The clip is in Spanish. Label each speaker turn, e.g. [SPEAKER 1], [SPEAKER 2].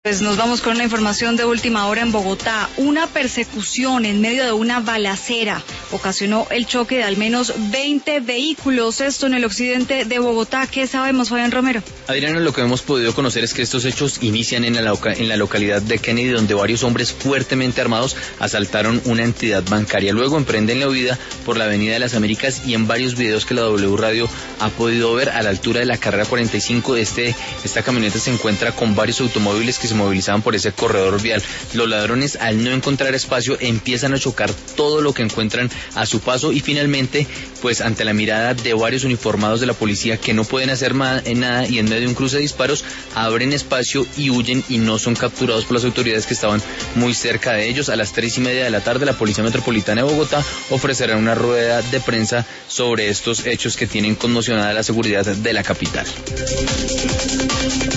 [SPEAKER 1] Pues nos vamos con una información de última hora en Bogotá. Una persecución en medio de una balacera ocasionó el choque de al menos 20 vehículos. Esto en el occidente de Bogotá. ¿Qué sabemos, Fabián Romero?
[SPEAKER 2] Adriana, lo que hemos podido conocer es que estos hechos inician en la localidad de Kennedy, donde varios hombres fuertemente armados asaltaron una entidad bancaria. Luego emprenden la huida por la Avenida de las Américas y en varios videos que la W Radio ha podido ver a la altura de la carrera 45, esta camioneta se encuentra con varios automóviles que se movilizaban por ese corredor vial. Los ladrones, al no encontrar espacio, empiezan a chocar todo lo que encuentran a su paso y finalmente, pues ante la mirada de varios uniformados de la policía que no pueden hacer nada y en medio de un cruce de disparos, abren espacio y huyen y no son capturados por las autoridades que estaban muy cerca de ellos. A las 3:30 de la tarde, la Policía Metropolitana de Bogotá ofrecerá una rueda de prensa sobre estos hechos que tienen conmocionada la seguridad de la capital.